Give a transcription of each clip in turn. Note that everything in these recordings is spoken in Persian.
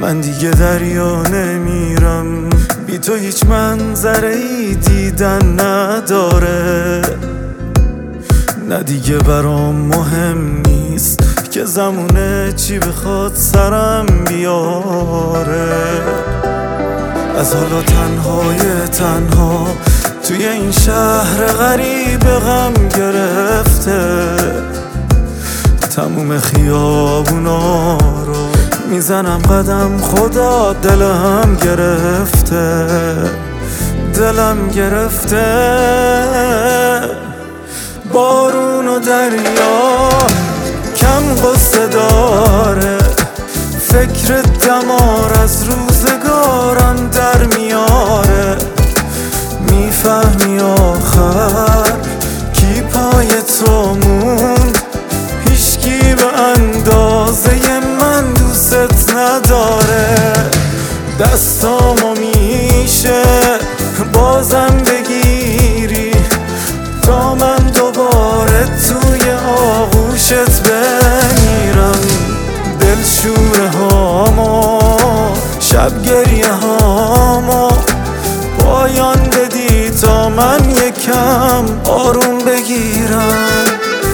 من دیگه دریا نمیرم، بی تو هیچ منظره‌ای دیدن نداره. نه دیگه برام مهم نیست که زمونه چی بخواد سرم بیاره. از حالا تنهای تنها توی این شهر غریب غم گرفته، تموم خیابونا رو میزنم قدم، خدا دلم گرفته، دلم گرفته. بارون و دریا کم قصه داره، فکر دمار از روزگارم در میاره. میفهمی آخر کی پای تو موند؟ هیچکی به اندازه من دوست نداره. دستامو میشه بازم بگیری تا من دوباره توی آغوشت بمیرم. دلشوره هامو شب گریه هامو پایان بدی تا من یکم آروم بگیرم.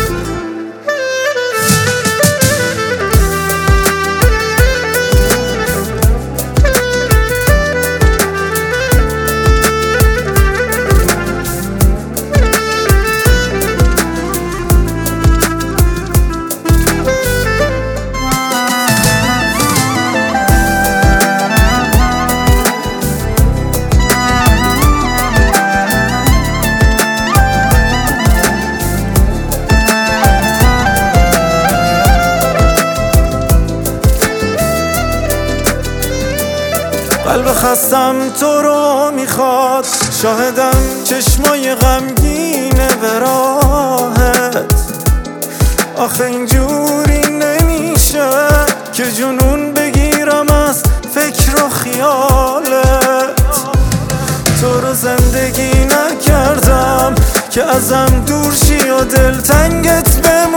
قلب خستم تو رو میخواد، شاهدم چشمای غمگینه به راهت. آخه اینجوری نمیشه که جنون بگیرم از فکر و خیالت. تو رو زندگی نکردم که ازم دور شی و دلتنگت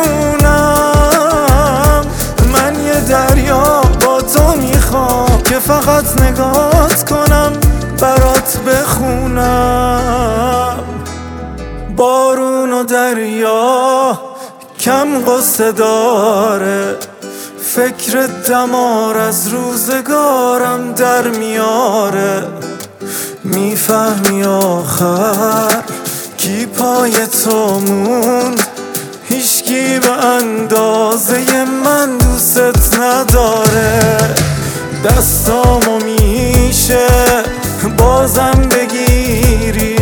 بمونم. من یه دریا با تو میخوام که فقط نگات کنم، برات بخونم. بارون و دریا کم قصه داره، فکر دمار از روزگارم در میاره. میفهمی آخر کی پای تو موند؟ هیچکی به اندازه من دوست نداره. دستامو میشه بازم بگیری